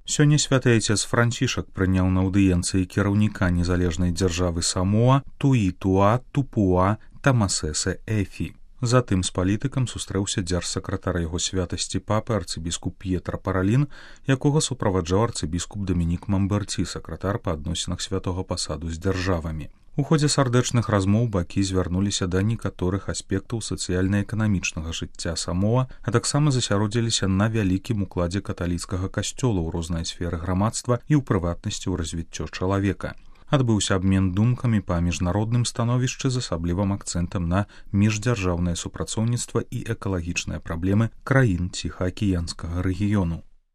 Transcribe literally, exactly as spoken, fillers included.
Сёння святы айцец Францішак прыняў на аўдыенцыі кіраўніка незалежнай дзяржавы Самоа Туітуа Тупуа Тамасесе Эфі. Затым з палітыкам сустрэўся дзяржсакратар яго святасці папы арцыбіскуп П'етра Паралін, якога суправаджаў арцыбіскуп Дамінік Мамберці, сакратар па адносінах святога пасаду з дзяржавамі. У ходзе сардэчных размоў бакі звярнуліся да некаторых аспектаў сацыяльна-эканамічнага жыцця Самоа, а таксама засяродзіліся на вялікім укладзе каталіцкага касцёла ў рознай сферы грамадства і ў прыватнасці ў развіццё чалавека. Адбыўся абмен думкамі па міжнародным становішчы з асаблівым акцэнтам на міждзяржаўнае супрацоўніцтва і экалагічныя праблемы краін ціхаакіянскага рэгіёну.